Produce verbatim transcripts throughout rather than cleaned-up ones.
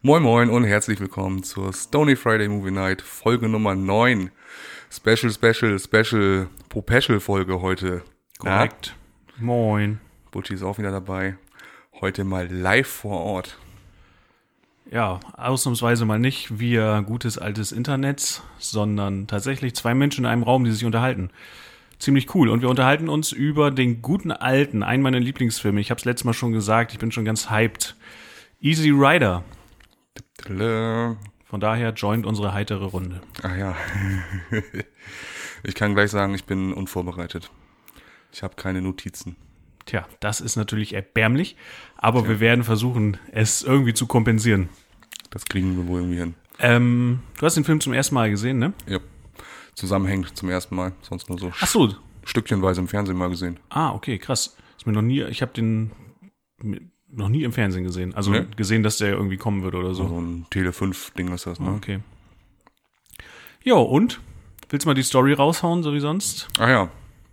Moin Moin und herzlich willkommen zur Stony Friday Movie Night, Folge Nummer neun. Special, Special, Special, Popecial-Folge heute. Korrekt. Ja? Moin. Butchi ist auch wieder dabei. Heute mal live vor Ort. Ja, ausnahmsweise mal nicht via gutes altes Internet, sondern tatsächlich zwei Menschen in einem Raum, die sich unterhalten. Ziemlich cool. Und wir unterhalten uns über den guten alten, einen meiner Lieblingsfilme. Ich habe es letztes Mal schon gesagt, ich bin schon ganz hyped. Easy Rider. Von daher joint unsere heitere Runde. Ach ja. Ich kann gleich sagen, ich bin unvorbereitet. Ich habe keine Notizen. Tja, das ist natürlich erbärmlich, aber Tja. wir werden versuchen, es irgendwie zu kompensieren. Das kriegen wir wohl irgendwie hin. Ähm, du hast den Film zum ersten Mal gesehen, ne? Ja. Zusammenhängend zum ersten Mal. Sonst nur so Ach so. Stückchenweise im Fernsehen mal gesehen. Ah, okay, krass. Ist mir noch nie, ich habe den noch nie im Fernsehen gesehen. Also ne? gesehen, dass der irgendwie kommen würde oder so. So also ein Tele fünf Ding ist das, ne? Okay. Jo, und? Willst du mal die Story raushauen, so wie sonst? Ach ja.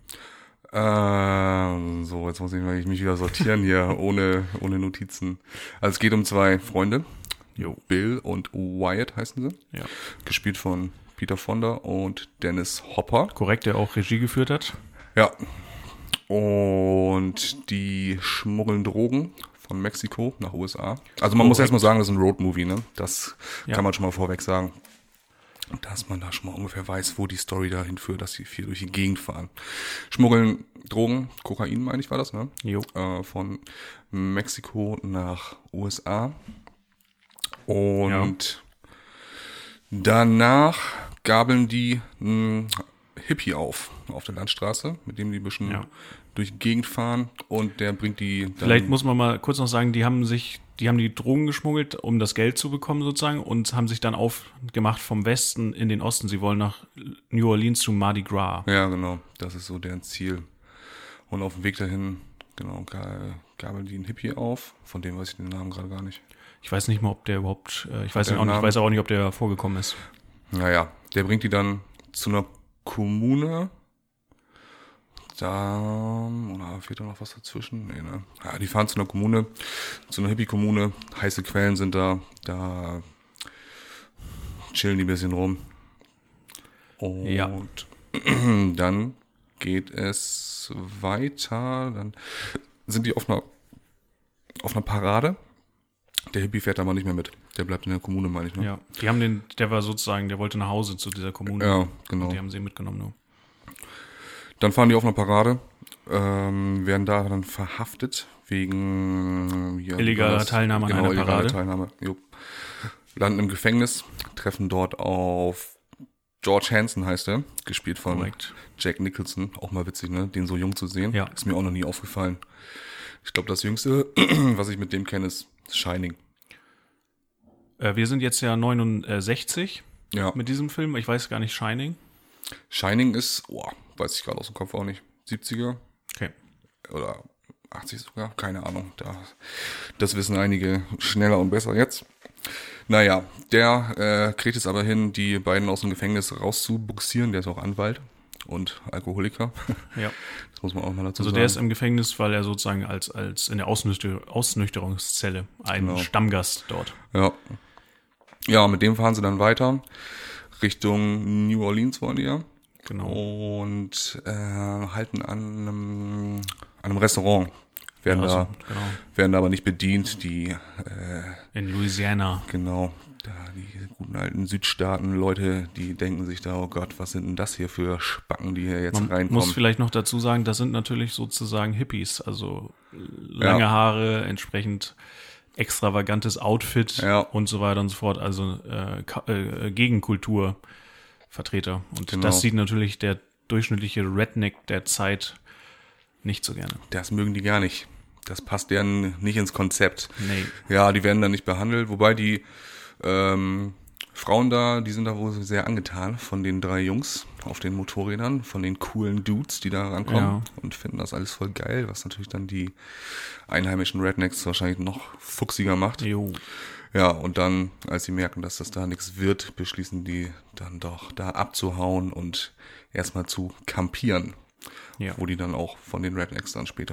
Äh, so, jetzt muss ich mich wieder sortieren hier, ohne, ohne Notizen. Also es geht um zwei Freunde. Jo. Bill und Wyatt heißen sie. Ja. Gespielt von Peter Fonda und Dennis Hopper. Korrekt, der auch Regie geführt hat. Ja. Und die schmuggeln Drogen von Mexiko nach U S A. Also man Korrekt. muss erstmal sagen, das ist ein Roadmovie, ne? Das ja. kann man schon mal vorweg sagen. Dass man da schon mal ungefähr weiß, wo die Story dahin führt, dass sie viel durch die Gegend fahren. Schmuggeln Drogen, Kokain meine ich war das, ne? Jo. Äh, von Mexiko nach U S A. Und ja. danach gabeln die einen Hippie auf, auf der Landstraße, mit dem die ein bisschen ja. durch die Gegend fahren und der bringt die dann. Vielleicht muss man mal kurz noch sagen, die haben sich, die haben die Drogen geschmuggelt, um das Geld zu bekommen sozusagen und haben sich dann aufgemacht vom Westen in den Osten. Sie wollen nach New Orleans zu Mardi Gras. Ja, genau, das ist so deren Ziel. Und auf dem Weg dahin, genau, gabeln die einen Hippie auf, von dem weiß ich den Namen gerade gar nicht. Ich weiß nicht mal, ob der überhaupt, ich weiß, auch nicht, ich weiß auch nicht, ob der vorgekommen ist. Naja, der bringt die dann zu einer Kommune. Da, oder fehlt da noch was dazwischen? Nee, ne? Ja, die fahren zu einer Kommune, zu einer Hippie-Kommune. Heiße Quellen sind da, da chillen die ein bisschen rum. Und ja. dann geht es weiter. Dann sind die auf einer, auf einer Parade. Der Hippie fährt aber nicht mehr mit. Der bleibt in der Kommune, meine ich. Ne? Ja, die haben den, der war sozusagen, der wollte nach Hause zu dieser Kommune. Ja, genau. Und die haben sie mitgenommen nur. Dann fahren die auf einer Parade, ähm, werden da dann verhaftet wegen ja, illegaler Teilnahme genau, an einer Parade. Teilnahme, jo. Landen im Gefängnis, treffen dort auf George Hansen, heißt er, gespielt von Correct. Jack Nicholson. Auch mal witzig, ne? Den so jung zu sehen. Ja. Ist mir auch noch nie aufgefallen. Ich glaube, das Jüngste, was ich mit dem kenne, ist Shining. Äh, wir sind jetzt ja neunundsechzig ja. mit diesem Film. Ich weiß gar nicht, Shining. Shining ist, oh, weiß ich gerade aus dem Kopf auch nicht, siebziger. Okay. Oder achtzig sogar, keine Ahnung. Da, das wissen einige schneller und besser jetzt. Naja, der äh, kriegt es aber hin, die beiden aus dem Gefängnis rauszubuxieren. Der ist auch Anwalt und Alkoholiker. Ja. Das muss man auch mal dazu also sagen. Der ist im Gefängnis, weil er sozusagen als, als in der Ausnüchter, Ausnüchterungszelle ein genau. Stammgast dort. Ja. Ja, mit dem fahren sie dann weiter. Richtung New Orleans wollen die ja. Genau. Und äh, halten an einem, an einem Restaurant. Werden, also, da, genau. werden da aber nicht bedient. Die äh, in Louisiana. Genau. Da die guten alten Südstaaten, Leute, die denken sich da, oh Gott, was sind denn das hier für Spacken, die hier jetzt Man reinkommen. muss vielleicht noch dazu sagen, das sind natürlich sozusagen Hippies. Also lange ja. Haare, entsprechend extravagantes Outfit ja. und so weiter und so fort. Also äh, äh, Gegenkulturvertreter. Und genau. das sieht natürlich der durchschnittliche Redneck der Zeit nicht so gerne. Das mögen die gar nicht. Das passt deren nicht ins Konzept. Nee. Ja, die werden da nicht behandelt. Wobei die ähm, Frauen da, die sind da wohl sehr angetan von den drei Jungs auf den Motorrädern, von den coolen Dudes, die da rankommen ja. und finden das alles voll geil, was natürlich dann die einheimischen Rednecks wahrscheinlich noch fuchsiger macht. Jo. Ja, und dann, als sie merken, dass das da nichts wird, beschließen die dann doch da abzuhauen und erstmal zu kampieren. Ja. Wo die dann auch von den Rednecks dann später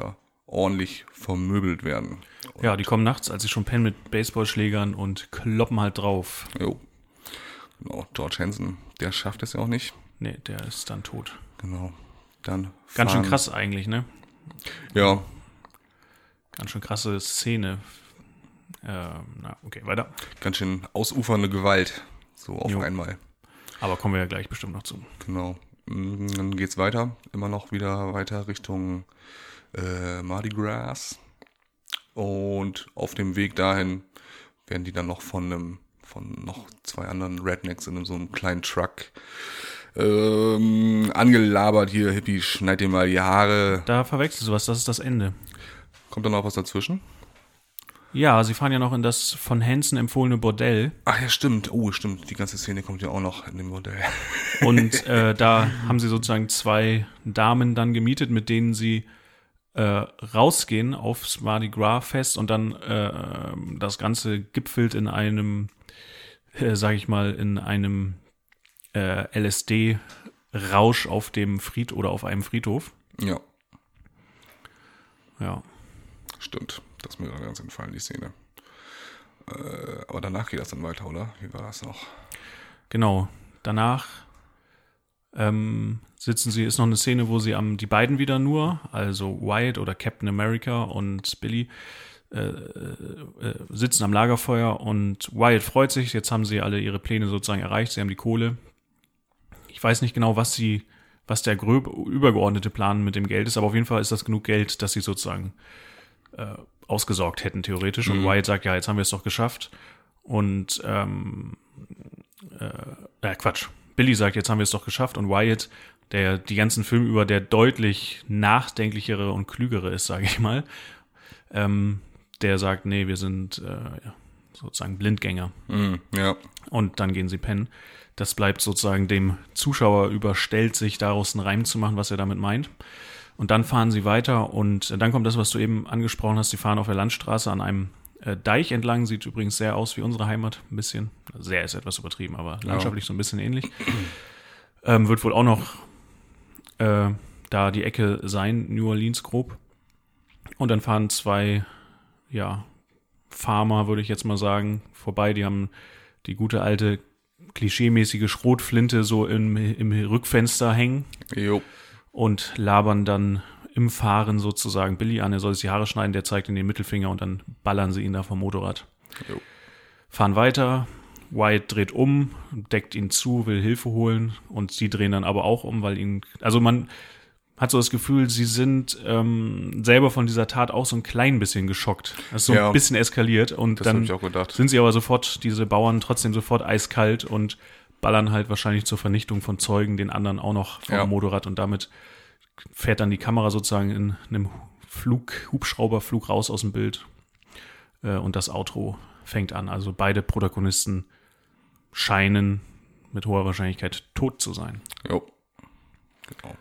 ordentlich vermöbelt werden. Und ja, die kommen nachts, als sie schon pennen, mit Baseballschlägern und kloppen halt drauf. Jo. Genau, George Hansen, der schafft es ja auch nicht. Nee, der ist dann tot. Genau. Dann Ganz fahren, schön krass eigentlich, ne? Ja. Ganz schön krasse Szene. Ähm, na, okay, weiter. Ganz schön ausufernde Gewalt. So auf Jo. einmal. Aber kommen wir ja gleich bestimmt noch zu. Genau. Dann geht's weiter. Immer noch wieder weiter Richtung äh, Mardi Gras. Und auf dem Weg dahin werden die dann noch von einem, von noch zwei anderen Rednecks in so einem kleinen Truck ähm, angelabert. Hier, Hippie, schneid dir mal die Haare. Da verwechselst du was, das ist das Ende. Kommt da noch was dazwischen? Ja, sie fahren ja noch in das von Hansen empfohlene Bordell. Ach ja, stimmt. Oh, stimmt. Die ganze Szene kommt ja auch noch in dem Modell. Und äh, da haben sie sozusagen zwei Damen dann gemietet, mit denen sie äh, rausgehen aufs Mardi Gras Fest und dann äh, das Ganze gipfelt in einem, äh, sag ich mal, in einem äh, L S D-Rausch auf dem Fried oder auf einem Friedhof. Ja, Ja. stimmt. Das ist mir dann ganz entfallen, die Szene. Äh, aber danach geht das dann weiter, oder? Wie war das noch? Genau. Danach ähm, sitzen sie, ist noch eine Szene, wo sie am, die beiden wieder nur, also Wyatt oder Captain America und Billy, äh, äh, sitzen am Lagerfeuer und Wyatt freut sich, jetzt haben sie alle ihre Pläne sozusagen erreicht, sie haben die Kohle. Ich weiß nicht genau, was sie, was der gröb, übergeordnete Plan mit dem Geld ist, aber auf jeden Fall ist das genug Geld, dass sie sozusagen äh, ausgesorgt hätten, theoretisch. Und Mhm. Wyatt sagt, ja, jetzt haben wir es doch geschafft. Und ähm, äh, äh, Quatsch. Billy sagt, jetzt haben wir es doch geschafft. Und Wyatt, der die ganzen Filme über der deutlich nachdenklichere und klügere ist, sage ich mal, ähm, der sagt, nee, wir sind äh, ja, sozusagen Blindgänger. Mhm, ja. Und dann gehen sie pennen. Das bleibt sozusagen dem Zuschauer überstellt, sich daraus einen Reim zu machen, was er damit meint. Und dann fahren sie weiter und dann kommt das, was du eben angesprochen hast. Sie fahren auf der Landstraße an einem äh, Deich entlang. Sieht übrigens sehr aus wie unsere Heimat, ein bisschen. Sehr ist etwas übertrieben, aber landschaftlich so ein bisschen ähnlich. Ähm, wird wohl auch noch äh, da die Ecke sein, New Orleans grob. Und dann fahren zwei, ja, Farmer, würde ich jetzt mal sagen, vorbei. Die haben die gute alte klischeemäßige Schrotflinte so im, im Rückfenster hängen. Jo. Und labern dann im Fahren sozusagen Billy an, er soll sich die Haare schneiden, der zeigt in den Mittelfinger und dann ballern sie ihn da vom Motorrad. Jo. Fahren weiter, Wyatt dreht um, deckt ihn zu, will Hilfe holen und sie drehen dann aber auch um, weil ihn, also man hat so das Gefühl, sie sind ähm, selber von dieser Tat auch so ein klein bisschen geschockt. Das ist so Ja. ein bisschen eskaliert und Das hab dann ich auch gedacht. sind sie aber sofort, diese Bauern, trotzdem sofort eiskalt und ballern halt wahrscheinlich zur Vernichtung von Zeugen, den anderen auch noch vom Ja. Motorrad und damit fährt dann die Kamera sozusagen in einem Flug, Hubschrauberflug raus aus dem Bild äh, und das Outro fängt an. Also beide Protagonisten scheinen mit hoher Wahrscheinlichkeit tot zu sein. Jo. Genau.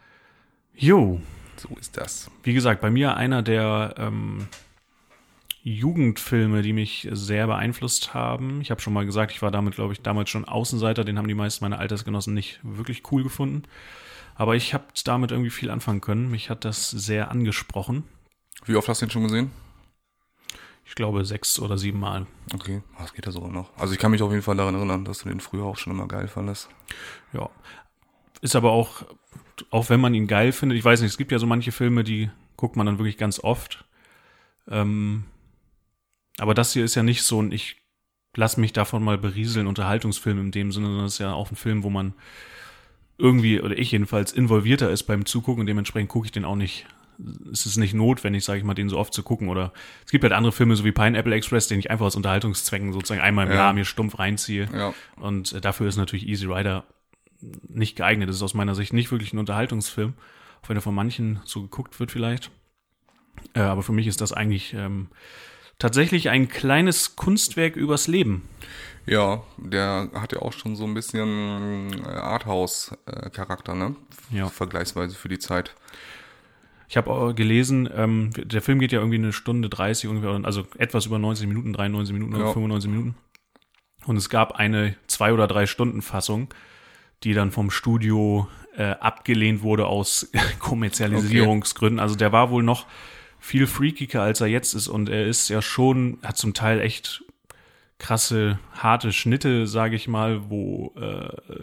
Jo, So ist das. wie gesagt, bei mir einer der ähm, Jugendfilme, die mich sehr beeinflusst haben. Ich habe schon mal gesagt, ich war damit, glaube ich, damals schon Außenseiter. Den haben die meisten meiner Altersgenossen nicht wirklich cool gefunden. Aber ich habe damit irgendwie viel anfangen können. Mich hat das sehr angesprochen. Wie oft hast du den schon gesehen? Ich glaube sechs oder sieben Mal. Okay, das geht ja sogar noch. Also ich kann mich auf jeden Fall daran erinnern, dass du den früher auch schon immer geil fandest. Ja. Ist aber auch, auch wenn man ihn geil findet, ich weiß nicht, es gibt ja so manche Filme, die guckt man dann wirklich ganz oft. Ähm, aber das hier ist ja nicht so ein, ich lass mich davon mal berieseln, Unterhaltungsfilm in dem Sinne, sondern es ist ja auch ein Film, wo man irgendwie, oder ich jedenfalls, involvierter ist beim Zugucken und dementsprechend gucke ich den auch nicht. Es ist nicht notwendig, sage ich mal, den so oft zu gucken. Oder es gibt halt andere Filme, so wie Pineapple Express, den ich einfach aus Unterhaltungszwecken sozusagen einmal im Ja. Jahr mir stumpf reinziehe. Ja. Und äh, dafür ist natürlich Easy Rider nicht geeignet. Das ist aus meiner Sicht nicht wirklich ein Unterhaltungsfilm, auch wenn er von manchen so geguckt wird vielleicht. Äh, aber für mich ist das eigentlich ähm, tatsächlich ein kleines Kunstwerk übers Leben. Ja, der hat ja auch schon so ein bisschen äh, Arthouse-Charakter, ne? Ja. Vergleichsweise für die Zeit. Ich habe gelesen, ähm, der Film geht ja irgendwie eine Stunde dreißig, ungefähr, also etwas über neunzig Minuten, dreiundneunzig Minuten oder Ja. fünfundneunzig Minuten. Und es gab eine zwei- oder drei Stunden Fassung, die dann vom Studio äh, abgelehnt wurde aus Kommerzialisierungsgründen. Also der war wohl noch viel freakiger, als er jetzt ist. Und er ist ja schon, hat zum Teil echt krasse, harte Schnitte, sage ich mal, wo äh,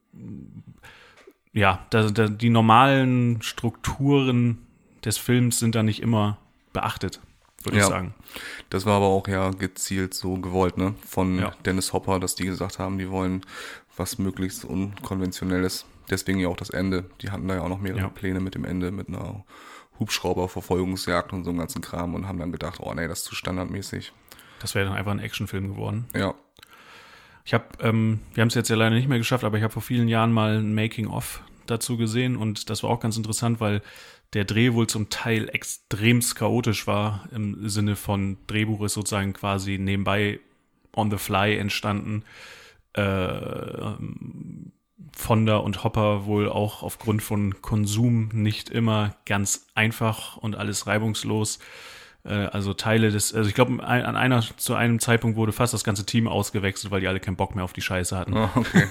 ja, da, da, die normalen Strukturen des Films sind da nicht immer beachtet, würde ja. ich sagen. Das war aber auch ja gezielt so gewollt, ne? Von Ja. Dennis Hopper, dass die gesagt haben, die wollen was möglichst Unkonventionelles. Deswegen ja auch das Ende. Die hatten da ja auch noch mehrere Ja. Pläne mit dem Ende, mit einer Hubschrauberverfolgungsjagd und so einem ganzen Kram und haben dann gedacht, oh nee, das ist zu standardmäßig. Das wäre dann einfach ein Actionfilm geworden. Ja. Ich habe, ähm, wir haben es jetzt ja leider nicht mehr geschafft, aber ich habe vor vielen Jahren mal ein Making-of dazu gesehen und das war auch ganz interessant, weil der Dreh wohl zum Teil extremst chaotisch war, im Sinne von Drehbuch ist sozusagen quasi nebenbei on the fly entstanden. Äh, Fonda und Hopper wohl auch aufgrund von Konsum nicht immer ganz einfach und alles reibungslos. Also Teile des, also ich glaube, an einer, zu einem Zeitpunkt wurde fast das ganze Team ausgewechselt, weil die alle keinen Bock mehr auf die Scheiße hatten. Ah, okay.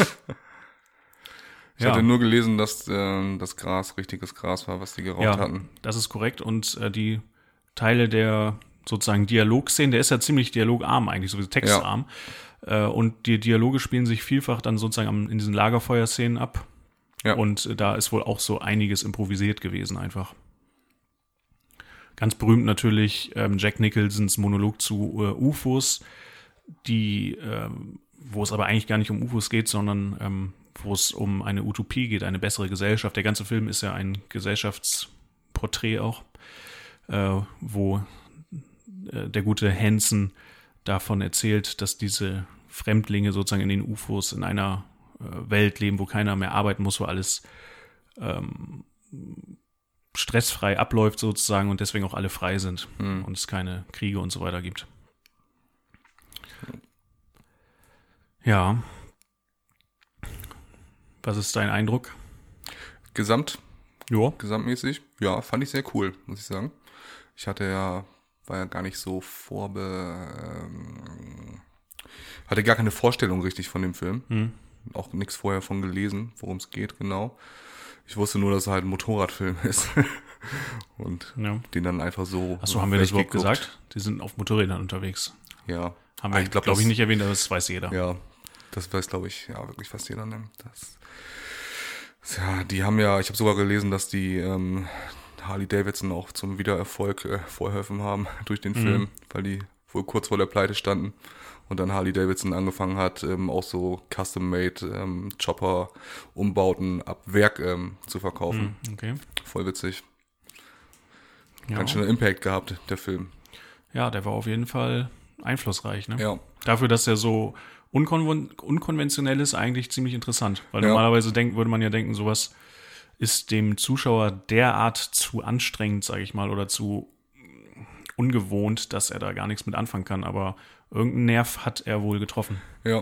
Ich Ja. hatte nur gelesen, dass äh, das Gras richtiges Gras war, was die geraucht Ja, hatten. das ist korrekt. Und äh, die Teile der sozusagen Dialogszenen, der ist ja ziemlich dialogarm eigentlich, sowieso textarm. Ja. Äh, und die Dialoge spielen sich vielfach dann sozusagen am, in diesen Lagerfeuerszenen ab. Ja. Und äh, da ist wohl auch so einiges improvisiert gewesen einfach. Ganz berühmt natürlich ähm, Jack Nicholsons Monolog zu äh, U F Os, die, ähm, wo es aber eigentlich gar nicht um U F Os geht, sondern ähm, wo es um eine Utopie geht, eine bessere Gesellschaft. Der ganze Film ist ja ein Gesellschaftsporträt auch, äh, wo äh, der gute Hansen davon erzählt, dass diese Fremdlinge sozusagen in den U F Os in einer äh, Welt leben, wo keiner mehr arbeiten muss, wo alles ähm, stressfrei abläuft sozusagen und deswegen auch alle frei sind Mhm. und es keine Kriege und so weiter gibt. Ja. Was ist dein Eindruck? Gesamt, Ja. gesamtmäßig, ja, fand ich sehr cool, muss ich sagen. Ich hatte ja, war ja gar nicht so vorbe... Ähm, hatte gar keine Vorstellung richtig von dem Film. Mhm. Auch nichts vorher von gelesen, worum es geht, genau. Ich wusste nur, dass es halt ein Motorradfilm ist. Und Ja. den dann einfach so... Achso, haben wir das überhaupt weggeguckt. gesagt? Die sind auf Motorrädern unterwegs. Ja. Haben wir, Ich glaub, glaube ich, das- nicht erwähnt, aber das weiß jeder. Ja, das weiß, glaube ich, ja, wirklich fast jeder. Ne? Das, ja, die haben ja, ich habe sogar gelesen, dass die ähm, Harley Davidson auch zum Wiedererfolg äh, verholfen haben durch den Mhm. Film, weil die wohl kurz vor der Pleite standen und dann Harley Davidson angefangen hat, ähm, auch so Custom-Made ähm, Chopper-Umbauten ab Werk ähm, zu verkaufen. Mhm, okay. Voll witzig. Ja. Ganz schöner Impact gehabt, der Film. Ja, der war auf jeden Fall einflussreich. Ne? Ja, Dafür, dass er so unkon unkonventionell ist, eigentlich ziemlich interessant. Weil Ja. normalerweise denk, würde man ja denken, sowas ist dem Zuschauer derart zu anstrengend, sage ich mal, oder zu ungewohnt, dass er da gar nichts mit anfangen kann. Aber irgendeinen Nerv hat er wohl getroffen. ja.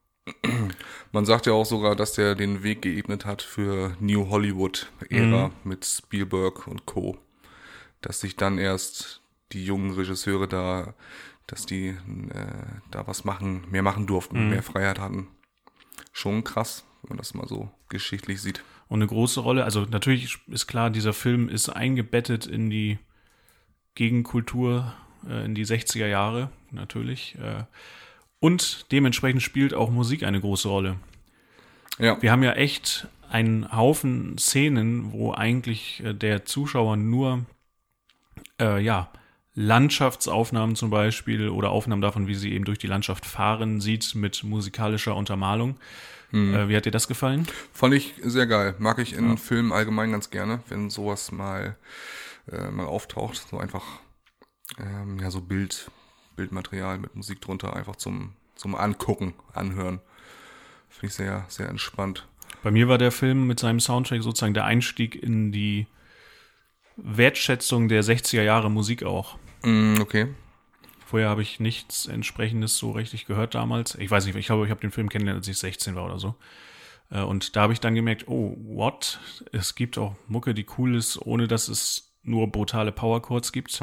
Man sagt ja auch sogar, dass der den Weg geebnet hat für New Hollywood-Ära Mhm. mit Spielberg und Co. Dass sich dann erst die jungen Regisseure da, dass die äh, da was machen, mehr machen durften, Mhm. mehr Freiheit hatten. Schon krass, wenn man das mal so geschichtlich sieht. Und eine große Rolle, also natürlich ist klar, dieser Film ist eingebettet in die Gegenkultur, äh, in die sechziger Jahre, natürlich. Äh, und dementsprechend spielt auch Musik eine große Rolle. Ja, Wir haben ja echt einen Haufen Szenen, wo eigentlich äh, der Zuschauer nur äh, ja, Landschaftsaufnahmen zum Beispiel oder Aufnahmen davon, wie sie eben durch die Landschaft fahren, sieht mit musikalischer Untermalung. Mhm. Äh, wie hat dir das gefallen? fand ich sehr geil. Mag ich in Ja. Filmen allgemein ganz gerne, wenn sowas mal, äh, mal auftaucht. So einfach, ähm, ja, so Bild, Bildmaterial mit Musik drunter, einfach zum, zum Angucken, Anhören. Finde ich sehr, sehr entspannt. Bei mir war der Film mit seinem Soundtrack sozusagen der Einstieg in die Wertschätzung der sechziger Jahre Musik auch. Mm, okay. Vorher habe ich nichts Entsprechendes so richtig gehört damals. Ich weiß nicht, ich glaube, ich habe den Film kennengelernt, als ich sechzehn war oder so. Äh, Und da habe ich dann gemerkt, oh, what? Es gibt auch Mucke, die cool ist, ohne dass es nur brutale Powerchords gibt.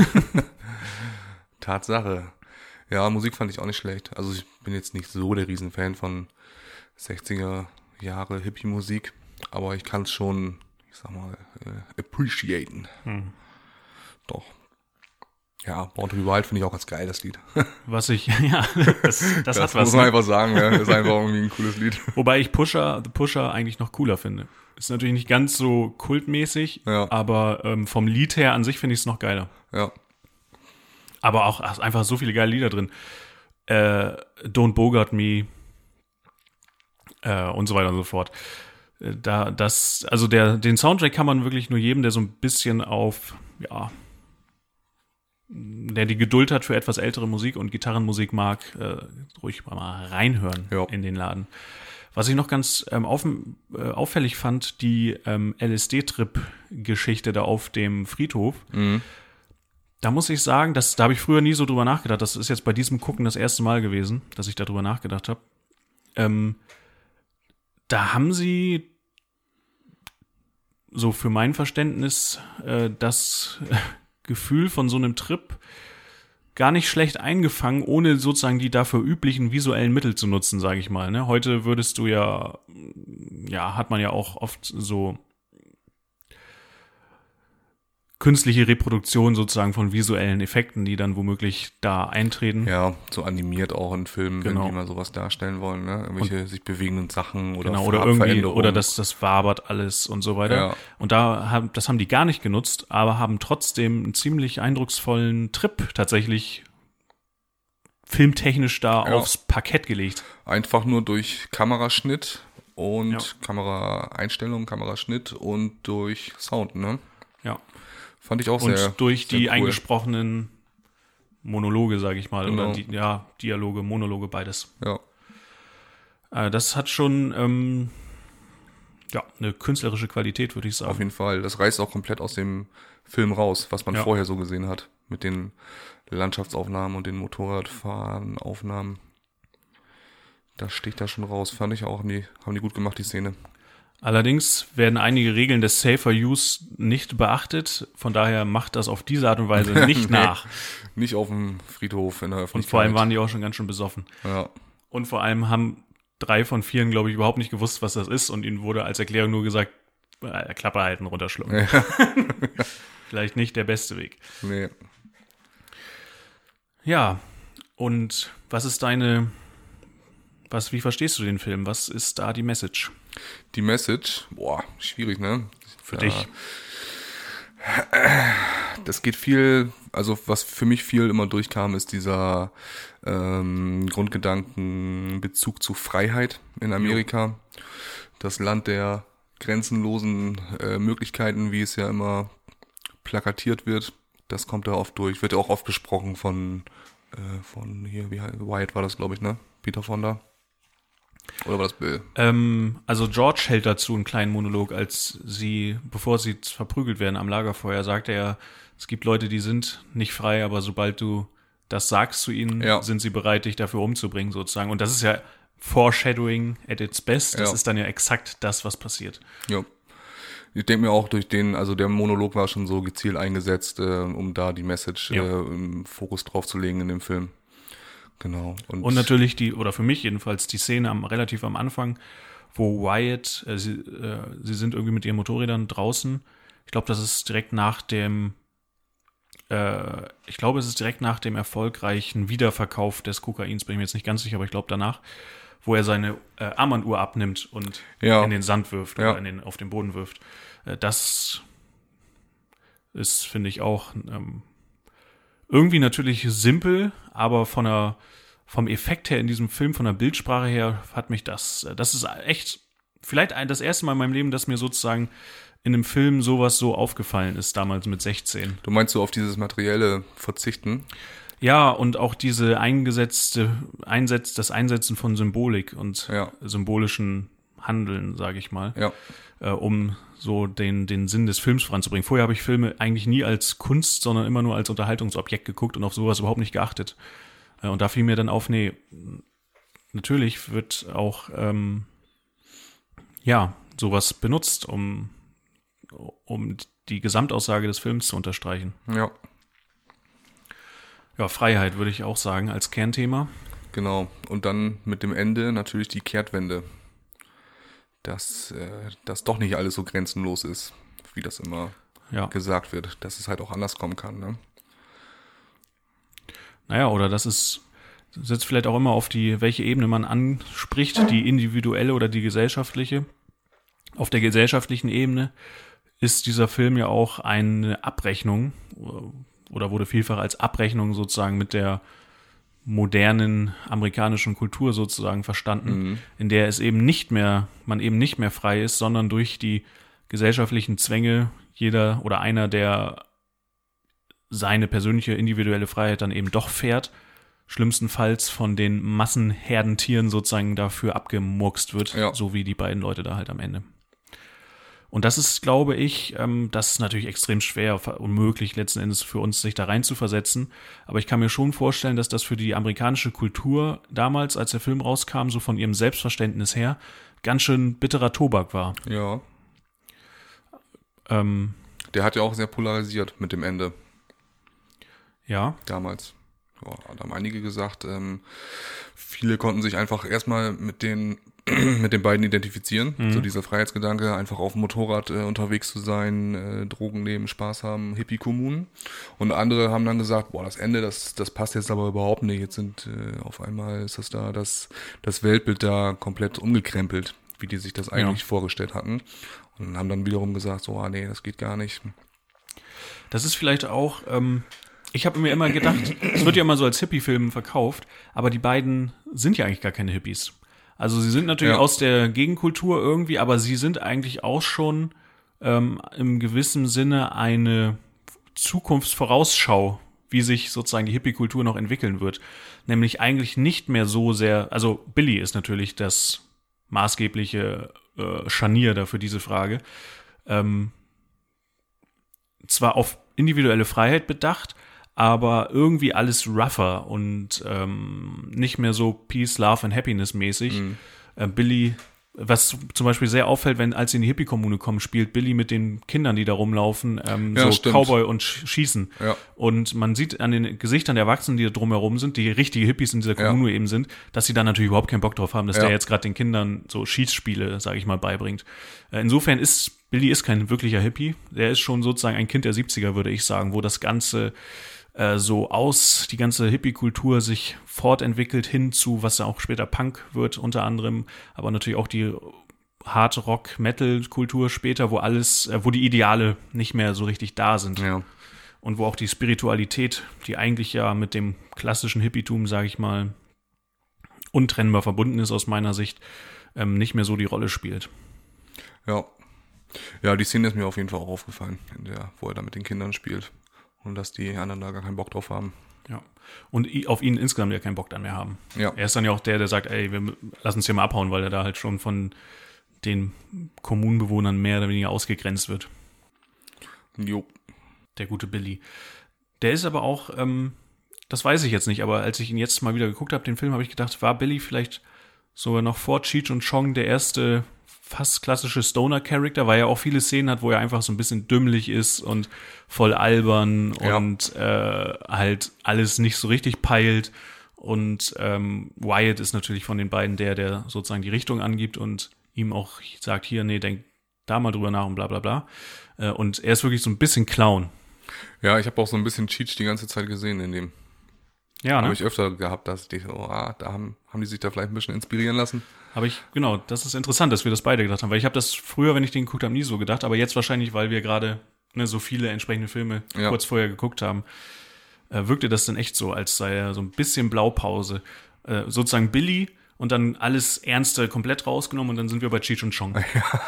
Tatsache. Ja, Musik fand ich auch nicht schlecht. Also ich bin jetzt nicht so der Riesenfan von sechziger Jahre Hippie-Musik, aber ich kann es schon, ich sag mal, äh, appreciaten. Hm. doch. Ja, Born to be Wild finde ich auch ganz geil, das Lied. Was ich, ja, das, das, Das hat was. muss man Ne? einfach sagen, ja. Das ist einfach irgendwie ein cooles Lied. Wobei ich Pusher, The Pusher eigentlich noch cooler finde. Ist natürlich nicht ganz so kultmäßig, Ja. aber ähm, vom Lied her an sich finde ich es noch geiler. Ja. Aber auch ach, einfach so viele geile Lieder drin. Äh, Don't Bogart Me äh, und so weiter und so fort. Äh, Da, das, also der, den Soundtrack kann man wirklich nur jedem, der so ein bisschen auf, ja, der die Geduld hat für etwas ältere Musik und Gitarrenmusik mag, äh, ruhig mal reinhören Ja. in den Laden. Was ich noch ganz ähm, auf, äh, auffällig fand, die ähm, L S D-Trip-Geschichte da auf dem Friedhof. Mhm. Da muss ich sagen, das, da habe ich früher nie so drüber nachgedacht. Das ist jetzt bei diesem Gucken das erste Mal gewesen, dass ich darüber nachgedacht habe. Ähm, da haben sie so für mein Verständnis äh, das Gefühl von so einem Trip gar nicht schlecht eingefangen, ohne sozusagen die dafür üblichen visuellen Mittel zu nutzen, sage ich mal. Ne? Heute würdest du ja, ja, hat man ja auch oft so künstliche Reproduktion sozusagen von visuellen Effekten, die dann womöglich da eintreten. Ja, so animiert auch in Filmen, Genau. wenn die mal sowas darstellen wollen, ne? Irgendwelche sich bewegenden Sachen oder Genau, oder irgendwie, Farbveränderungen. oder das, das wabert alles und so weiter. Ja. Und da haben, das haben die gar nicht genutzt, aber haben trotzdem einen ziemlich eindrucksvollen Trip tatsächlich filmtechnisch da Ja. aufs Parkett gelegt. Einfach nur durch Kameraschnitt und Ja. Kameraeinstellung, Kameraschnitt und durch Sound, ne? Ja. Fand ich auch Und sehr durch sehr die cool. eingesprochenen Monologe, sage ich mal, Genau. oder die, ja, Dialoge, Monologe, beides. Ja, Äh, das hat schon ähm, ja, eine künstlerische Qualität, würde ich sagen. auf jeden Fall. Das reißt auch komplett aus dem Film raus, was man Ja. vorher so gesehen hat. Mit den Landschaftsaufnahmen und den Motorradfahrenaufnahmen. Das sticht da schon raus. Fand ich auch, haben die, haben die gut gemacht, die Szene. Allerdings werden einige Regeln des Safer Use nicht beachtet. Von daher macht das auf diese Art und Weise nicht Nee, nach. Nicht auf dem Friedhof in der Und Öffentlichkeit. vor allem waren die auch schon ganz schön besoffen. Ja, Und vor allem haben drei von vieren, glaube ich, überhaupt nicht gewusst, was das ist. Und ihnen wurde als Erklärung nur gesagt, äh, Klappe halten, runterschlucken. ja. Vielleicht nicht der beste Weg. Nee. Ja, und was ist deine, was, wie verstehst du den Film? Was ist da die Message Die Message, boah, schwierig, ne? für Ja. dich? Das geht viel, also was für mich viel immer durchkam, ist dieser ähm, Grundgedanken Bezug zu Freiheit in Amerika. Das Land der grenzenlosen äh, Möglichkeiten, wie es ja immer plakatiert wird. Das kommt da oft durch. Wird ja auch oft besprochen von, äh, von hier, wie heißt, Wyatt war das, glaube ich, ne? Peter Fonda. Oder war das Bill? Ähm, also George hält dazu einen kleinen Monolog, als sie, bevor sie verprügelt werden am Lagerfeuer, sagt er, es gibt Leute, die sind nicht frei, aber sobald du das sagst zu ihnen, Ja. sind sie bereit, dich dafür umzubringen, sozusagen. Und das ist ja Foreshadowing at its best. Das Ja. ist dann ja exakt das, was passiert. Ja. Ich denke mir auch durch den, also der Monolog war schon so gezielt eingesetzt, äh, um da die Message Ja. äh, im Fokus drauf zu legen in dem Film. Genau. Und natürlich die, oder für mich jedenfalls, die Szene am, relativ am Anfang, wo Wyatt, äh, sie, äh, sie sind irgendwie mit ihren Motorrädern draußen. Ich glaube, das ist direkt nach dem, äh, ich glaube, es ist direkt nach dem erfolgreichen Wiederverkauf des Kokains, bin ich mir jetzt nicht ganz sicher, aber ich glaube danach, wo er seine äh, Armbanduhr abnimmt und Ja. in den Sand wirft Ja. oder in den, auf den Boden wirft. Äh, das ist, finde ich, auch ähm, irgendwie natürlich simpel, aber von der, vom Effekt her in diesem Film, von der Bildsprache her, hat mich das, das ist echt vielleicht ein, das erste Mal in meinem Leben, dass mir sozusagen in einem Film sowas so aufgefallen ist, damals mit sechzehn. Du meinst so auf dieses materielle Verzichten? Ja, und auch diese eingesetzte, Einsetz, das Einsetzen von Symbolik und Ja. symbolischen Handeln, sage ich mal, Ja. äh, um so den, den Sinn des Films voranzubringen. Vorher habe ich Filme eigentlich nie als Kunst, sondern immer nur als Unterhaltungsobjekt geguckt und auf sowas überhaupt nicht geachtet. Äh, und da fiel mir dann auf, nee, natürlich wird auch, ähm, ja, sowas benutzt, um, um die Gesamtaussage des Films zu unterstreichen. Ja, Ja, Freiheit würde ich auch sagen als Kernthema. genau. Und dann mit dem Ende natürlich die Kehrtwende. Dass äh, das doch nicht alles so grenzenlos ist, wie das immer ja. gesagt wird, dass es halt auch anders kommen kann. Ne? Naja, oder das ist, setzt vielleicht auch immer auf die, welche Ebene man anspricht, die individuelle oder die gesellschaftliche. Auf der gesellschaftlichen Ebene ist dieser Film ja auch eine Abrechnung oder wurde vielfach als Abrechnung sozusagen mit der modernen amerikanischen Kultur sozusagen verstanden, mhm. in der es eben nicht mehr, man eben nicht mehr frei ist, sondern durch die gesellschaftlichen Zwänge jeder oder einer, der seine persönliche individuelle Freiheit dann eben doch fährt, schlimmstenfalls von den Massenherdentieren sozusagen dafür abgemurkst wird, ja. so wie die beiden Leute da halt am Ende. Und das ist, glaube ich, ähm, das ist natürlich extrem schwer, unmöglich letzten Endes für uns, sich da rein zu versetzen. Aber ich kann mir schon vorstellen, dass das für die amerikanische Kultur damals, als der Film rauskam, so von ihrem Selbstverständnis her, ganz schön bitterer Tobak war. Ja. Ähm, Der hat ja auch sehr polarisiert mit dem Ende. Ja. Damals. Ja, da haben einige gesagt, ähm, viele konnten sich einfach erstmal mit den mit den beiden identifizieren. Mhm. So dieser Freiheitsgedanke, einfach auf dem Motorrad äh, unterwegs zu sein, äh, Drogen nehmen, Spaß haben, Hippie-Kommunen. Und andere haben dann gesagt, boah, das Ende, das das passt jetzt aber überhaupt nicht. Jetzt sind äh, auf einmal ist das da, das das Weltbild da komplett umgekrempelt, wie die sich das eigentlich ja. vorgestellt hatten. Und haben dann wiederum gesagt, so, ah nee, das geht gar nicht. Das ist vielleicht auch, ähm, ich habe mir immer gedacht, es wird ja immer so als Hippie-Film verkauft, aber die beiden sind ja eigentlich gar keine Hippies. Also sie sind natürlich ja. aus der Gegenkultur irgendwie, aber sie sind eigentlich auch schon ähm, im gewissen Sinne eine Zukunftsvorausschau, wie sich sozusagen die Hippie-Kultur noch entwickeln wird. Nämlich eigentlich nicht mehr so sehr, also Billy ist natürlich das maßgebliche äh, Scharnier da für diese Frage. Ähm, zwar auf individuelle Freiheit bedacht, aber irgendwie alles rougher und ähm, nicht mehr so Peace, Love and Happiness mäßig. Mhm. Äh, Billy, was zum Beispiel sehr auffällt, wenn als sie in die Hippie-Kommune kommen, spielt Billy mit den Kindern, die da rumlaufen, ähm, ja, so stimmt. Cowboy und Schießen. Ja. Und man sieht an den Gesichtern der Erwachsenen, die da drumherum sind, die richtige Hippies in dieser Kommune ja. eben sind, dass sie da natürlich überhaupt keinen Bock drauf haben, dass ja. der jetzt gerade den Kindern so Schießspiele, sage ich mal, beibringt. Äh, insofern ist Billy ist kein wirklicher Hippie. Der ist schon sozusagen ein Kind der siebziger, würde ich sagen, wo das Ganze so aus, die ganze Hippie-Kultur sich fortentwickelt hin zu, was ja auch später Punk wird unter anderem, aber natürlich auch die Hard-Rock-Metal-Kultur später, wo alles, wo die Ideale nicht mehr so richtig da sind. Ja. Und wo auch die Spiritualität, die eigentlich ja mit dem klassischen Hippietum, sage ich mal, untrennbar verbunden ist aus meiner Sicht, ähm, nicht mehr so die Rolle spielt. Ja. Ja, die Szene ist mir auf jeden Fall auch aufgefallen, in der, wo er da mit den Kindern spielt. Und dass die anderen da gar keinen Bock drauf haben. Ja. Und auf ihn insgesamt ja keinen Bock dann mehr haben. Ja. Er ist dann ja auch der, der sagt, ey, wir lassen uns hier mal abhauen, weil er da halt schon von den Kommunenbewohnern mehr oder weniger ausgegrenzt wird. Jo. Der gute Billy. Der ist aber auch, ähm, das weiß ich jetzt nicht, aber als ich ihn jetzt mal wieder geguckt habe, den Film, habe ich gedacht, war Billy vielleicht sogar noch vor Cheech und Chong der erste fast klassische Stoner-Charakter, weil er auch viele Szenen hat, wo er einfach so ein bisschen dümmlich ist und voll albern ja. und äh, halt alles nicht so richtig peilt. Und ähm, Wyatt ist natürlich von den beiden der, der sozusagen die Richtung angibt und ihm auch sagt, hier, nee, denk da mal drüber nach und bla bla bla. Äh, und er ist wirklich so ein bisschen Clown. Ja, ich habe auch so ein bisschen Cheech die ganze Zeit gesehen in dem. Ja, ne? Habe ich öfter gehabt, dass ich dachte, oh, ah, da haben, haben die sich da vielleicht ein bisschen inspirieren lassen. Aber ich, genau, das ist interessant, dass wir das beide gedacht haben, weil ich habe das früher, wenn ich den geguckt habe, nie so gedacht, aber jetzt wahrscheinlich, weil wir gerade ne, so viele entsprechende Filme ja. kurz vorher geguckt haben, äh, wirkte das dann echt so, als sei er so ein bisschen Blaupause. Äh, sozusagen Billy und dann alles Ernste komplett rausgenommen und dann sind wir bei Cheech und Chong. Ja.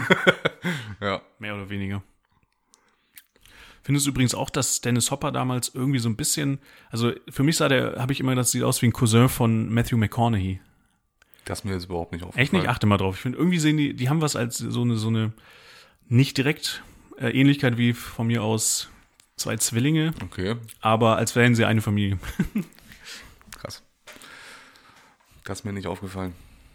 ja. Mehr oder weniger. Findest du übrigens auch, dass Dennis Hopper damals irgendwie so ein bisschen, also für mich sah der, habe ich immer, das sieht aus wie ein Cousin von Matthew McConaughey. Das ist mir jetzt überhaupt nicht aufgefallen. Echt nicht? Achte mal drauf. Ich finde, irgendwie sehen die, die haben was als so eine, so eine nicht direkt äh, Ähnlichkeit wie von mir aus zwei Zwillinge. Okay. Aber als wären sie eine Familie. Krass. Das ist mir nicht aufgefallen.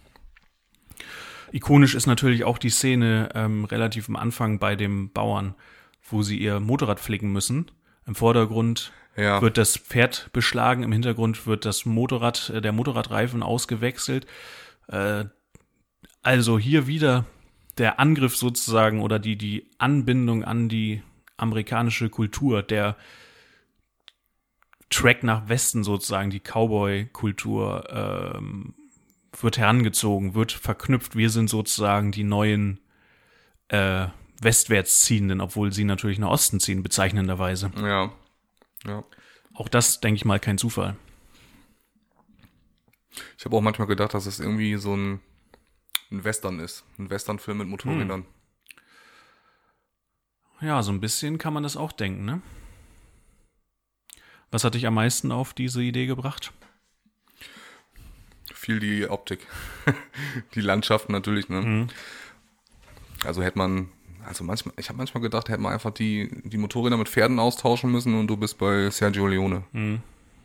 Ikonisch ist natürlich auch die Szene ähm, relativ am Anfang bei dem Bauern, wo sie ihr Motorrad flicken müssen. Im Vordergrund ja. wird das Pferd beschlagen, im Hintergrund wird das Motorrad, der Motorradreifen ausgewechselt. Äh, also hier wieder der Angriff sozusagen oder die, die Anbindung an die amerikanische Kultur, der Track nach Westen sozusagen, die Cowboy-Kultur ähm, wird herangezogen, wird verknüpft. Wir sind sozusagen die neuen äh, westwärts ziehenden, obwohl sie natürlich nach Osten ziehen, bezeichnenderweise. Ja, ja. Auch das, denke ich mal, kein Zufall. Ich habe auch manchmal gedacht, dass es irgendwie so ein, ein Western ist. Ein Western-Film mit Motorrädern. Hm. Ja, so ein bisschen kann man das auch denken, ne? Was hat dich am meisten auf diese Idee gebracht? Viel die Optik. Die Landschaft natürlich, ne? Mhm. Also hätte man, also manchmal, ich habe manchmal gedacht, hätte man einfach die, die Motorräder mit Pferden austauschen müssen und du bist bei Sergio Leone. Mhm.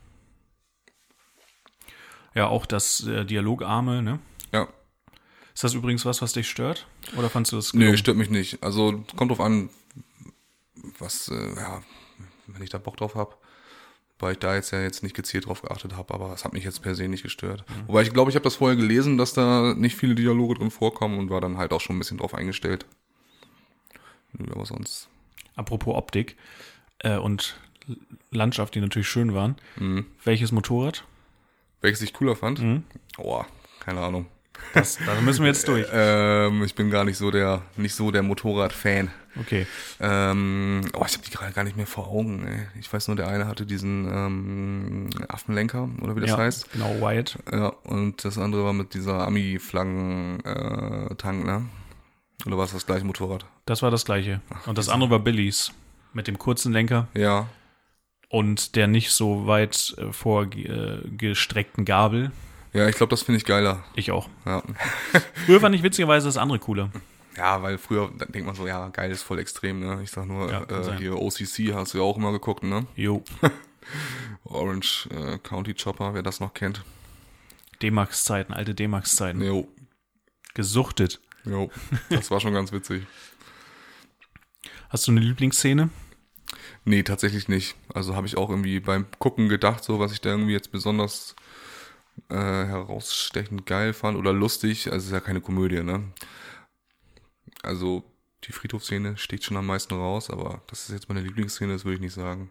Ja, auch das äh, Dialogarme, ne? Ja. Ist das übrigens was, was dich stört? Oder fandst du das gelungen? Nee, stört mich nicht. Also kommt drauf an, was, äh, ja, wenn ich da Bock drauf habe. Weil ich da jetzt ja jetzt nicht gezielt drauf geachtet habe, aber es hat mich jetzt per se nicht gestört. Mhm. Wobei ich glaube, ich habe das vorher gelesen, dass da nicht viele Dialoge drin vorkommen und war dann halt auch schon ein bisschen drauf eingestellt. Aber sonst. Apropos Optik äh, und Landschaft, die natürlich schön waren. Mhm. Welches Motorrad? Welches ich cooler fand? Mhm. Oh, keine Ahnung. Das, da müssen wir jetzt durch. ähm, ich bin gar nicht so der, nicht so der Motorrad-Fan. Okay. Ähm, oh, ich habe die gerade gar nicht mehr vor Augen. Ey. Ich weiß nur, der eine hatte diesen ähm, Affenlenker oder wie das ja, heißt. Genau, Wyatt. Ja, und das andere war mit dieser Ami-Flaggen-Tank, ne? Oder war es das gleiche Motorrad? Das war das gleiche. Und das andere war Billys mit dem kurzen Lenker. Ja. Und der nicht so weit äh, vorgestreckten Gabel. Ja, ich glaube, das finde ich geiler. Ich auch. Ja. Früher fand ich witzigerweise das andere cooler. Ja, weil früher da denkt man so, ja, geil ist voll extrem, ne? Ich sag nur, Ja, äh, hier O C C hast du ja auch immer geguckt, ne? Jo. Orange äh, County Chopper, wer das noch kennt. D-Max-Zeiten, alte D-Max-Zeiten. Jo. Gesuchtet. Jo, das war schon ganz witzig. Hast du eine Lieblingsszene? Nee, tatsächlich nicht. Also habe ich auch irgendwie beim Gucken gedacht, so was ich da irgendwie jetzt besonders äh, herausstechend geil fand oder lustig. Also es ist ja keine Komödie, ne? Also die Friedhofsszene sticht schon am meisten raus, aber das ist jetzt meine Lieblingsszene, das würde ich nicht sagen.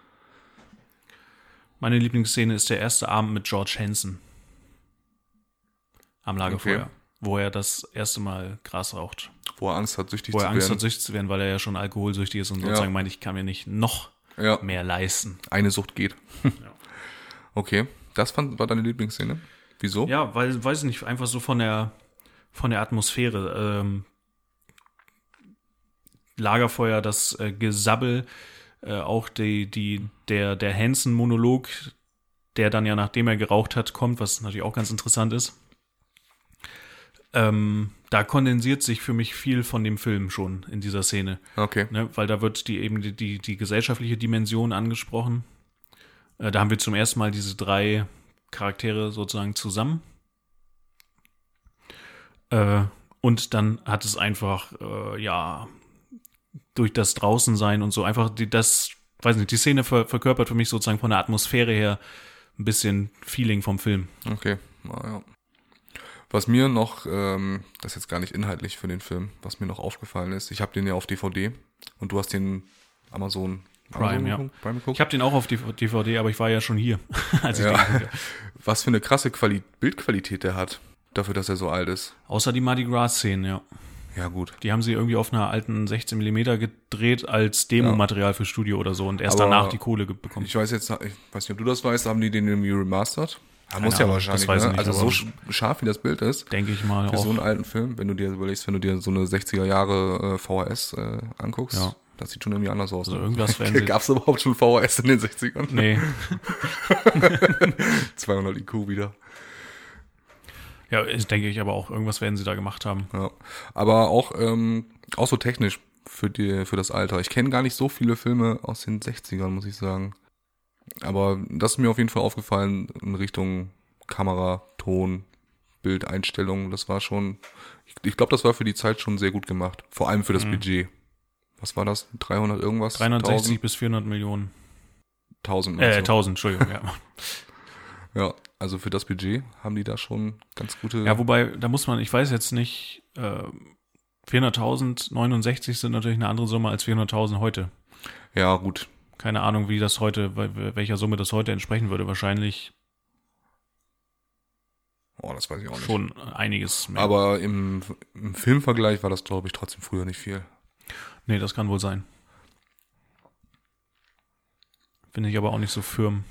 Meine Lieblingsszene ist der erste Abend mit George Hansen. Am Lagerfeuer. Okay. Wo er das erste Mal Gras raucht. Wo er Angst hat, süchtig Wo zu er werden. Angst hat, süchtig zu werden, weil er ja schon alkoholsüchtig ist und sozusagen Ja. meint, ich kann mir nicht noch Ja. mehr leisten. Eine Sucht geht. Ja. Okay, das fand, war deine Lieblingsszene? Wieso? Ja, weil, weiß ich nicht, einfach so von der, von der Atmosphäre. Ähm, Lagerfeuer, das äh, Gesabbel, äh, auch die, die, der, der Hansen-Monolog, der dann ja, nachdem er geraucht hat, kommt, was natürlich auch ganz interessant ist. Ähm, da kondensiert sich für mich viel von dem Film schon in dieser Szene. Okay. Ne, weil da wird die eben die, die, die gesellschaftliche Dimension angesprochen. Äh, da haben wir zum ersten Mal diese drei Charaktere sozusagen zusammen. Äh, und dann hat es einfach, äh, ja, durch das Draußensein und so einfach die, das, weiß nicht, die Szene ver, verkörpert für mich sozusagen von der Atmosphäre her ein bisschen Feeling vom Film. Okay, na ja. Was mir noch, ähm, das ist jetzt gar nicht inhaltlich für den Film, was mir noch aufgefallen ist, ich habe den ja auf D V D und du hast den Amazon, Prime, Amazon ja. geguckt, Prime geguckt? Ich habe den auch auf D V D, aber ich war ja schon hier, als ich Ja. den geguckt habe. Was für eine krasse Quali- Bildqualität der hat, dafür, dass er so alt ist. Außer die Mardi Gras-Szenen, ja. Ja, gut. Die haben sie irgendwie auf einer alten sechzehn Millimeter gedreht als Demo-Material für Studio oder so und erst Aber danach die Kohle ge- bekommen. Ich weiß jetzt, ich weiß nicht, ob du das weißt, haben die den irgendwie remastert? Ja, muss ja Ahnung, wahrscheinlich, das weiß ich ne? nicht, Also aber- so sch- scharf wie das Bild ist, Denke ich mal für auch. so einen alten Film, wenn du dir überlegst, wenn du dir so eine sechziger Jahre äh, V H S äh, anguckst, Ja. das sieht schon irgendwie anders aus. Also ne? irgendwas werden sie- Gab es überhaupt schon V H S in den sechzigern? Nee. zweihundert I Q wieder. Ja, ist, denke ich aber auch, irgendwas werden sie da gemacht haben. Ja. Aber auch, ähm, auch so technisch für, die, für das Alter. Ich kenne gar nicht so viele Filme aus den sechzigern, muss ich sagen. Aber das ist mir auf jeden Fall aufgefallen in Richtung Kamera, Ton, Bildeinstellungen. Das war schon, ich, ich glaube, das war für die Zeit schon sehr gut gemacht. Vor allem für das Mhm. Budget. Was war das? dreihundert irgendwas? dreihundertsechzig bis vierhundert Millionen. tausend. Äh, also. tausend, Entschuldigung, ja. Ja, also für das Budget haben die da schon ganz gute... Ja, wobei, da muss man, ich weiß jetzt nicht, äh, vierhunderttausend, neunundsechzig sind natürlich eine andere Summe als vierhunderttausend heute. Ja, gut. Keine Ahnung, wie das heute, welcher Summe das heute entsprechen würde. Wahrscheinlich Oh, das weiß ich auch nicht. schon einiges mehr. Aber im, im Filmvergleich war das, glaube ich, trotzdem früher nicht viel. Nee, das kann wohl sein. Finde ich aber auch nicht so firm.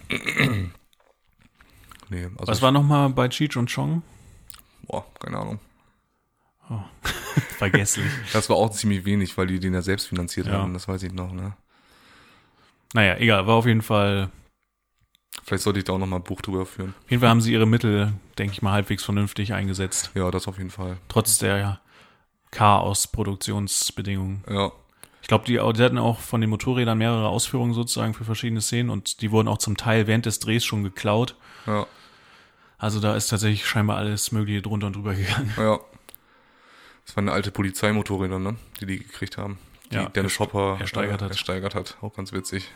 Nee, also Was war nochmal bei Cheech und Chong? Boah, keine Ahnung. Oh. Vergesslich. Das war auch ziemlich wenig, weil die den ja selbst finanziert Ja. haben, das weiß ich noch, ne? Naja, egal, war auf jeden Fall. Vielleicht sollte ich da auch nochmal ein Buch drüber führen. Auf jeden Fall haben sie ihre Mittel, denke ich mal, halbwegs vernünftig eingesetzt. Ja, das auf jeden Fall. Trotz der Chaos-Produktionsbedingungen. Ja, Ich glaube, die, die hatten auch von den Motorrädern mehrere Ausführungen sozusagen für verschiedene Szenen und die wurden auch zum Teil während des Drehs schon geklaut. ja, Also da ist tatsächlich scheinbar alles Mögliche drunter und drüber gegangen. ja. Das waren alte Polizeimotorräder, ne? Die die gekriegt haben. Die Ja, Dennis Hopper ersteigert äh, hat. ersteigert hat. Auch ganz witzig.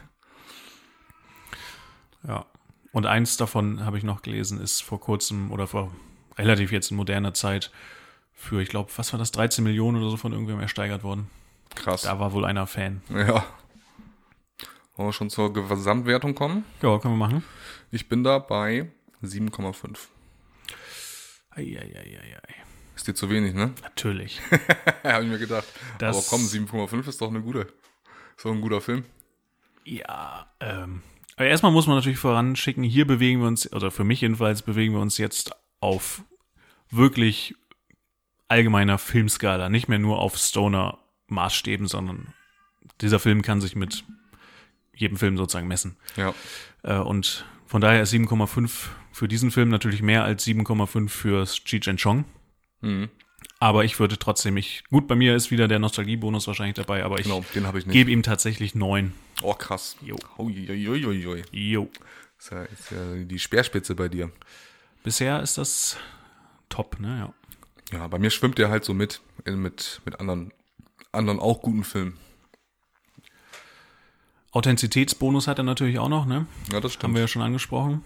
Ja. Und eins davon habe ich noch gelesen, ist vor kurzem oder vor relativ jetzt in moderner Zeit für, ich glaube, was war das, dreizehn Millionen oder so von irgendwem ersteigert worden. Krass. Da war wohl einer Fan. Ja. Wollen wir schon zur Gesamtwertung kommen? Ja, können wir machen. Ich bin da bei sieben Komma fünf. Eieieiei. Ist dir zu wenig, ne? Natürlich. Ja, habe ich mir gedacht. Das- Aber komm, sieben Komma fünf ist doch eine gute. Ist doch ein guter Film. Ja, ähm. Aber erstmal muss man natürlich voranschicken, hier bewegen wir uns, oder für mich jedenfalls, bewegen wir uns jetzt auf wirklich allgemeiner Filmskala. Nicht mehr nur auf Stoner-Maßstäben, sondern dieser Film kann sich mit jedem Film sozusagen messen. Ja. Äh, und von daher ist sieben Komma fünf für diesen Film natürlich mehr als sieben Komma fünf für Cheech and Chong. Mhm. Aber ich würde trotzdem, ich, gut, bei mir ist wieder der Nostalgiebonus wahrscheinlich dabei, aber ich Genau, den habe ich nicht. gebe ihm tatsächlich neun. Oh, krass. Jo. Uiuiuiui. Jo. Ist ja, ist ja die Speerspitze bei dir. Bisher ist das top, ne? Ja. Ja, bei mir schwimmt der halt so mit, äh, mit, mit anderen, anderen auch guten Filmen. Authentizitätsbonus hat er natürlich auch noch, ne? Ja, das Haben stimmt. wir ja schon angesprochen.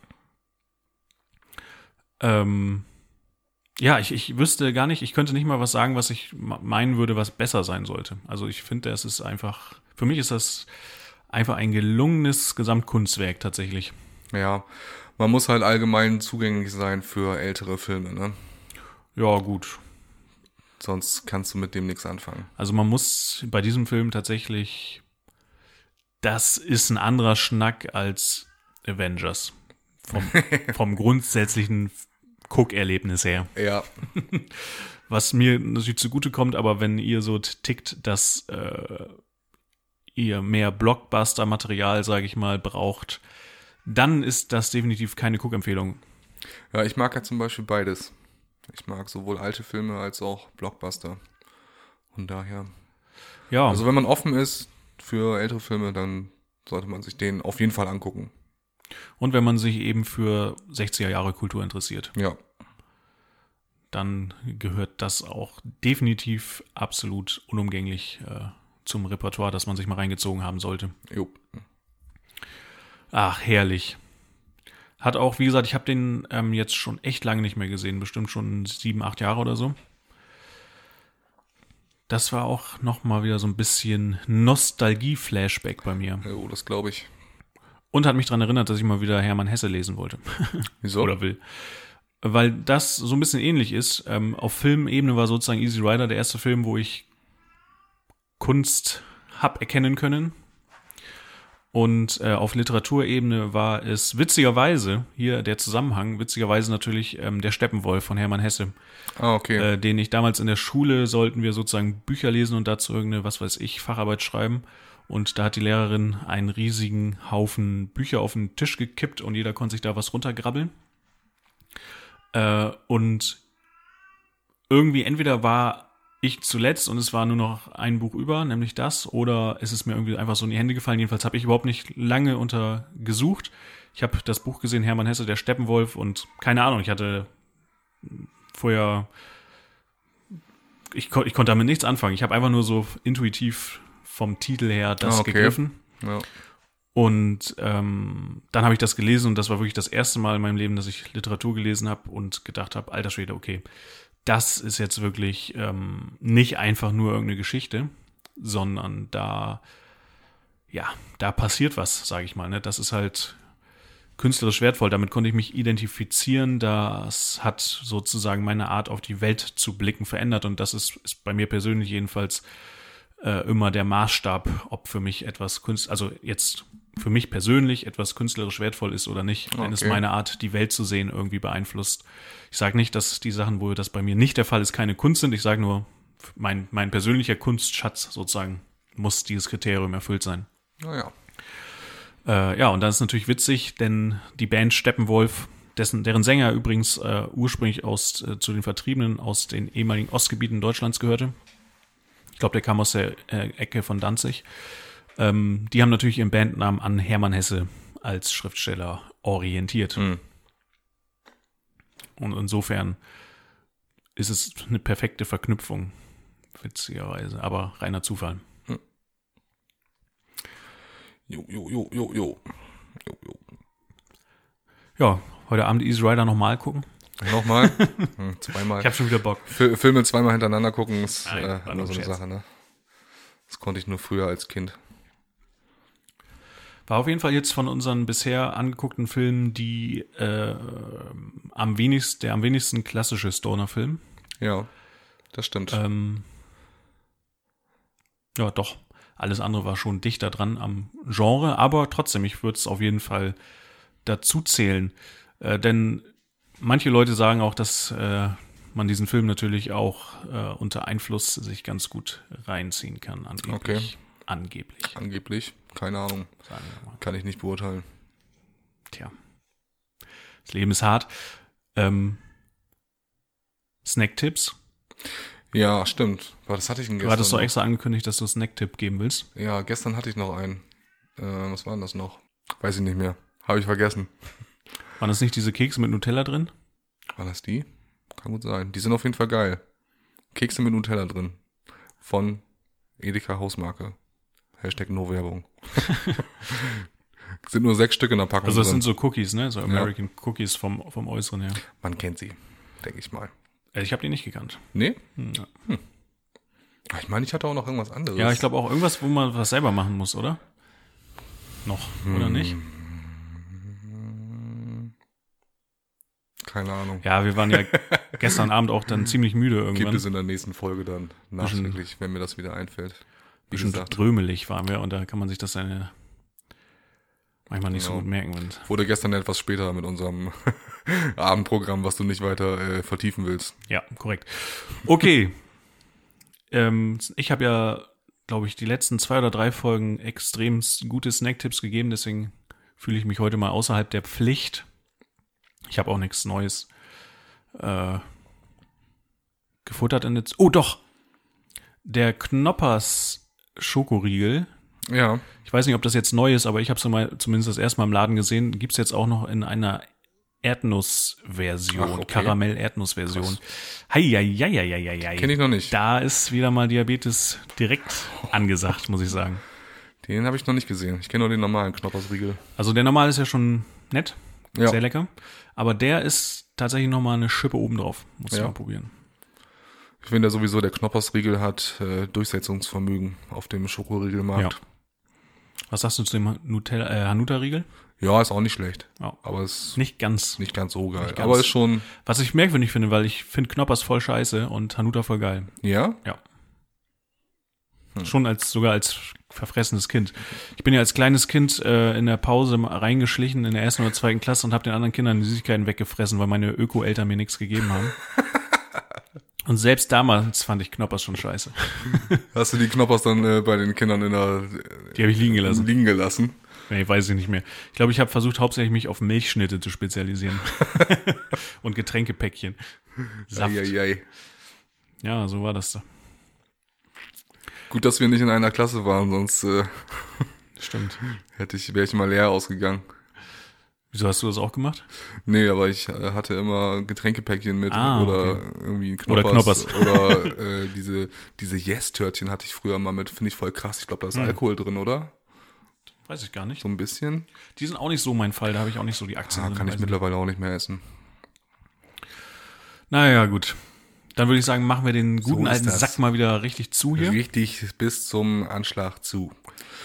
Ähm, ja, ich, ich wüsste gar nicht, ich könnte nicht mal was sagen, was ich meinen würde, was besser sein sollte. Also ich finde, es ist einfach, für mich ist das einfach ein gelungenes Gesamtkunstwerk tatsächlich. Ja, man muss halt allgemein zugänglich sein für ältere Filme, ne? Ja, gut. Sonst kannst du mit dem nichts anfangen. Also man muss bei diesem Film tatsächlich, das ist ein anderer Schnack als Avengers. Vom, vom grundsätzlichen Guckerlebnis her. Ja, Was mir natürlich zugutekommt, aber wenn ihr so tickt, dass äh, ihr mehr Blockbuster-Material, sage ich mal, braucht, dann ist das definitiv keine Guckempfehlung. ja, ich mag ja zum Beispiel beides. Ich mag sowohl alte Filme als auch Blockbuster. Von daher. Ja, Also wenn man offen ist für ältere Filme, dann sollte man sich den auf jeden Fall angucken. und wenn man sich eben für sechziger Jahre Kultur interessiert, Ja, dann gehört das auch definitiv absolut unumgänglich äh, zum Repertoire, das man sich mal reingezogen haben sollte. jo. Ach, herrlich. Hat auch, wie gesagt, ich habe den ähm, jetzt schon echt lange nicht mehr gesehen, bestimmt schon sieben, acht Jahre oder so. Das war auch nochmal wieder so ein bisschen Nostalgie-Flashback bei mir. Jo, das glaube ich. Und hat mich daran erinnert, dass ich mal wieder Hermann Hesse lesen wollte. Wieso? Oder will. Weil das so ein bisschen ähnlich ist. Ähm, auf Filmebene war sozusagen Easy Rider der erste Film, wo ich Kunst hab erkennen können. Und äh, auf Literaturebene war es witzigerweise, hier der Zusammenhang, witzigerweise natürlich ähm, der Steppenwolf von Hermann Hesse, Ah, okay. äh, den ich damals in der Schule, sollten wir sozusagen Bücher lesen und dazu irgendeine, was weiß ich, Facharbeit schreiben. Und da hat die Lehrerin einen riesigen Haufen Bücher auf den Tisch gekippt und jeder konnte sich da was runtergrabbeln. Äh, und irgendwie entweder war ich zuletzt und es war nur noch ein Buch über, nämlich das, oder es ist mir irgendwie einfach so in die Hände gefallen. Jedenfalls habe ich überhaupt nicht lange untergesucht. Ich habe das Buch gesehen, Hermann Hesse, der Steppenwolf, und keine Ahnung, ich hatte vorher, ich, kon- ich konnte damit nichts anfangen. Ich habe einfach nur so intuitiv vom Titel her das Ah, okay. gegriffen. Ja. Und ähm, dann habe ich das gelesen und das war wirklich das erste Mal in meinem Leben, dass ich Literatur gelesen habe und gedacht habe, alter Schwede, okay, das ist jetzt wirklich ähm, nicht einfach nur irgendeine Geschichte, sondern da ja, da passiert was, sage ich mal. Ne? Das ist halt künstlerisch wertvoll. Damit konnte ich mich identifizieren. Das hat sozusagen meine Art, auf die Welt zu blicken, verändert. Und das ist, ist bei mir persönlich jedenfalls äh, immer der Maßstab, ob für mich etwas Kunst, also jetzt für mich persönlich etwas künstlerisch wertvoll ist oder nicht, wenn okay. es meine Art, die Welt zu sehen, irgendwie beeinflusst. Ich sage nicht, dass die Sachen, wo das bei mir nicht der Fall ist, keine Kunst sind. Ich sage nur, mein, mein persönlicher Kunstschatz sozusagen muss dieses Kriterium erfüllt sein. Naja. Äh, ja, und dann ist natürlich witzig, denn die Band Steppenwolf, dessen, deren Sänger übrigens äh, ursprünglich aus, äh, zu den Vertriebenen aus den ehemaligen Ostgebieten Deutschlands gehörte. Ich glaube, der kam aus der äh, Ecke von Danzig. Ähm, die haben natürlich ihren Bandnamen an Hermann Hesse als Schriftsteller orientiert. Mhm. Und insofern ist es eine perfekte Verknüpfung, witzigerweise, aber reiner Zufall. Jo, jo, jo, jo, jo. jo, jo. Ja, heute Abend Easy Rider nochmal gucken. Nochmal? Hm, zweimal. Ich hab schon wieder Bock. F- Filme zweimal hintereinander gucken ist Nein, äh, immer so eine Sache, ne? Das konnte ich nur früher als Kind. War auf jeden Fall jetzt von unseren bisher angeguckten Filmen die äh, am wenigsten, der am wenigsten klassische Stoner-Film. Ja, das stimmt. Ähm, ja, doch. Alles andere war schon dichter dran am Genre, aber trotzdem, ich würde es auf jeden Fall dazu zählen. Äh, denn manche Leute sagen auch, dass äh, man diesen Film natürlich auch äh, unter Einfluss sich ganz gut reinziehen kann. Angeblich. Okay. Angeblich. Angeblich. Keine Ahnung. Sagen wir mal. Kann ich nicht beurteilen. Tja. Das Leben ist hart. Ähm, Snack-Tipps? Ja, stimmt. Aber das hatte ich gestern. Du hattest doch extra angekündigt, dass du Snack-Tipp geben willst. Ja, gestern hatte ich noch einen. Äh, was war denn das noch? Weiß ich nicht mehr. Habe ich vergessen. Waren das nicht diese Kekse mit Nutella drin? War das die? Kann gut sein. Die sind auf jeden Fall geil. Kekse mit Nutella drin. Von Edeka Hausmarke. Hashtag No-Werbung. Sind nur sechs Stück in der Packung. Also das drin. sind so Cookies, ne? So American ja. Cookies vom, vom Äußeren her. Man kennt sie, denke ich mal. Ich habe die nicht gekannt. Nee? Ja. Hm. Ich meine, ich hatte auch noch irgendwas anderes. Ja, ich glaube auch irgendwas, wo man was selber machen muss, oder? Noch, hm. oder nicht? Keine Ahnung. Ja, wir waren ja gestern Abend auch dann ziemlich müde irgendwann. Gibt es in der nächsten Folge dann nachträglich, wenn mir das wieder einfällt. Wie bisschen gesagt. drömelig waren wir und da kann man sich das dann manchmal nicht genau. so gut merken. Wenn Wurde gestern etwas später mit unserem Abendprogramm, was du nicht weiter äh, vertiefen willst. Ja, korrekt. Okay. ähm, ich habe ja, glaube ich, die letzten zwei oder drei Folgen extrem gute Snack-Tipps gegeben, deswegen fühle ich mich heute mal außerhalb der Pflicht. Ich habe auch nichts Neues äh, gefuttert. In der Z- oh, doch! Der Knoppers Schokoriegel. Ja. Ich weiß nicht, ob das jetzt neu ist, aber ich habe es mal, zumindest das erste Mal im Laden gesehen. Gibt es jetzt auch noch in einer Erdnuss-Version, okay. Karamell-Erdnuss-Version. Heieieiei. Kenn ich noch nicht. Da ist wieder mal Diabetes direkt angesagt, muss ich sagen. Den habe ich noch nicht gesehen. Ich kenne nur den normalen Knoppersriegel. Also der normale ist ja schon nett, ja. sehr lecker. Aber der ist tatsächlich noch mal eine Schippe obendrauf. Muss ich ja. mal probieren. Ich finde ja sowieso, der Knoppersriegel hat äh, Durchsetzungsvermögen auf dem Schokoriegelmarkt. Ja. Was sagst du zu dem Nutella, äh, Hanuta-Riegel? Ja, ist auch nicht schlecht. Ja. Aber es nicht ganz. Nicht ganz so geil. Ganz. Aber ist schon. Was ich merkwürdig finde, weil ich finde Knoppers voll scheiße und Hanuta voll geil. Ja? Ja. Hm. Schon als, sogar als verfressenes Kind. Ich bin ja als kleines Kind äh, in der Pause reingeschlichen in der ersten oder zweiten Klasse und habe den anderen Kindern die Süßigkeiten weggefressen, weil meine Öko-Eltern mir nichts gegeben haben. Und selbst damals fand ich Knoppers schon scheiße. Hast du die Knoppers dann äh, bei den Kindern in der... Äh, die habe ich liegen gelassen. Liegen gelassen? Nee, weiß ich nicht mehr. Ich glaube, ich habe versucht, hauptsächlich mich auf Milchschnitte zu spezialisieren. Und Getränkepäckchen. Saft. Ei, ei, ei. Ja, so war das da. Gut, dass wir nicht in einer Klasse waren, sonst äh, Stimmt. hätte ich, wäre ich mal leer ausgegangen. Wieso hast du das auch gemacht? Nee, aber ich äh, hatte immer Getränkepäckchen mit ah, oder okay. irgendwie Knoppers. Oder Knoppers. Oder äh, diese, diese Yes-Törtchen hatte ich früher mal mit, finde ich voll krass. Ich glaube, da ist hm. Alkohol drin, oder? Weiß ich gar nicht. So ein bisschen. Die sind auch nicht so mein Fall, da habe ich auch nicht so die Aktien. Ah, drin, kann ich mittlerweile auch nicht mehr essen. Naja, gut. Dann würde ich sagen, machen wir den guten so alten Sack mal wieder richtig zu hier. Richtig bis zum Anschlag zu.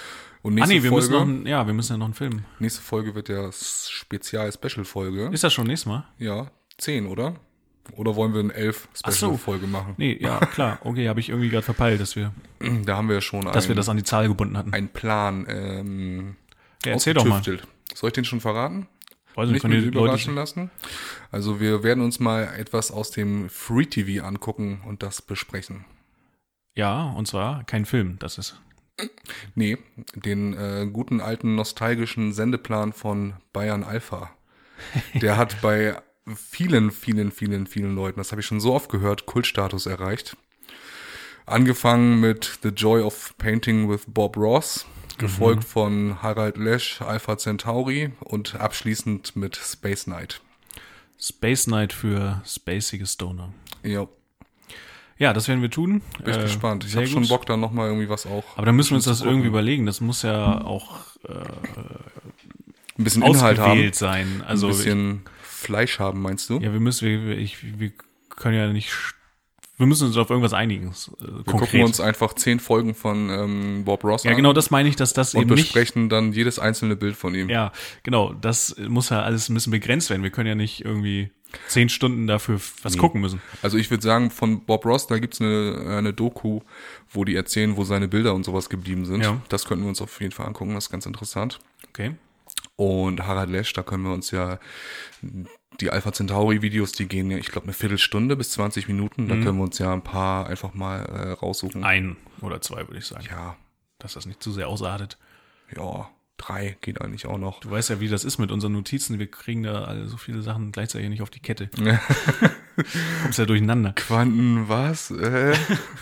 Und nächste ah nee, wir Folge, müssen noch einen, ja, wir müssen ja noch einen Film. Nächste Folge wird ja Spezial-Special-Folge. Ist das schon nächstes Mal? Ja, zehn, oder? Oder wollen wir eine elf Special-Folge machen? Nee, ja, klar. Okay, habe ich irgendwie gerade verpeilt, dass wir, Da haben wir ja schon dass einen, wir das an die Zahl gebunden hatten. einen Plan ähm, Ja, erzähl doch mal. ausgetüftelt. Soll ich den schon verraten? Weiß nicht, Nicht können mit die überraschen Leute, lassen? Also wir werden uns mal etwas aus dem Free T V angucken und das besprechen. ja, und zwar kein Film, das ist. Nee, den äh, guten alten nostalgischen Sendeplan von Bayern Alpha. Der hat bei vielen, vielen, vielen, vielen Leuten, das habe ich schon so oft gehört, Kultstatus erreicht. Angefangen mit The Joy of Painting with Bob Ross, gefolgt mhm. von Harald Lesch, Alpha Centauri und abschließend mit Space Knight. Space Knight für spacige Stoner. Ja. Ja, das werden wir tun. Bin ich äh, gespannt. Ich habe schon Bock, da nochmal irgendwie was auch. Aber dann müssen wir uns das irgendwie überlegen. Das muss ja auch äh, ein bisschen Inhalt haben. sein. Also ein bisschen ich, Fleisch haben, meinst du? Ja, wir müssen, wir, ich, wir können ja nicht, wir müssen uns auf irgendwas einigen. Äh, wir konkret. gucken uns einfach zehn Folgen von ähm, Bob Ross ja, an. Ja, genau, das meine ich, dass das und eben nicht. Und besprechen nicht, dann jedes einzelne Bild von ihm. Ja, genau, das muss ja alles ein bisschen begrenzt werden. Wir können ja nicht irgendwie zehn Stunden dafür was nee. gucken müssen. Also ich würde sagen, von Bob Ross, da gibt's eine, eine Doku, wo die erzählen, wo seine Bilder und sowas geblieben sind. Ja. Das könnten wir uns auf jeden Fall angucken, das ist ganz interessant. Okay. Und Harald Lesch, da können wir uns ja die Alpha Centauri Videos, die gehen ja, ich glaube, eine Viertelstunde bis zwanzig Minuten. Da mhm. können wir uns ja ein paar einfach mal äh, raussuchen. Ein oder zwei, würde ich sagen. Ja. Dass das nicht zu sehr ausartet. Ja, drei geht eigentlich auch noch. Du weißt ja, wie das ist mit unseren Notizen. Wir kriegen da alle so viele Sachen gleichzeitig nicht auf die Kette. Kommst ja durcheinander. Quanten, was? Äh?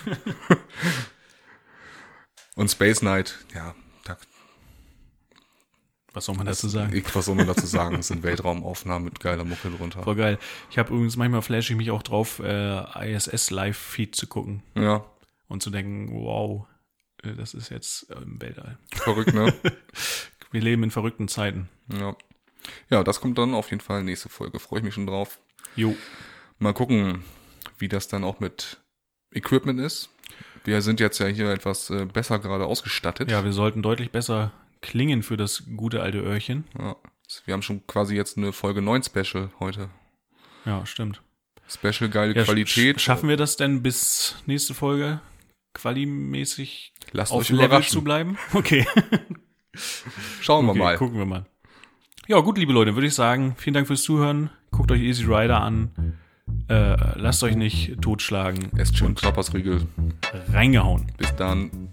Und Space Knight, ja, da Was soll man dazu sagen? Ich, was soll man dazu sagen? Das sind Weltraumaufnahmen mit geiler Mucke drunter. Voll geil. Ich habe übrigens, manchmal flash ich mich auch drauf, äh, I S S Live-Feed zu gucken. Ja. Und zu denken, wow, das ist jetzt im Weltall. Verrückt, ne? Wir leben in verrückten Zeiten. Ja. Ja, das kommt dann auf jeden Fall nächste Folge. Freue ich mich schon drauf. Jo. Mal gucken, wie das dann auch mit Equipment ist. Wir sind jetzt ja hier etwas äh, besser gerade ausgestattet. Ja, wir sollten deutlich besser klingen für das gute alte Öhrchen. Ja, wir haben schon quasi jetzt eine Folge neun Special heute. Ja, stimmt. Special, geile ja, Qualität. Sch- schaffen wir das denn bis nächste Folge qualimäßig Lasst auf euch Level überraschen. zu bleiben? Okay. Schauen wir okay, mal. Gucken wir mal. Ja, gut, liebe Leute, würde ich sagen, vielen Dank fürs Zuhören. Guckt euch Easy Rider an. Äh, lasst euch nicht totschlagen. Esst schön Knappersriegel. Reingehauen. Bis dann.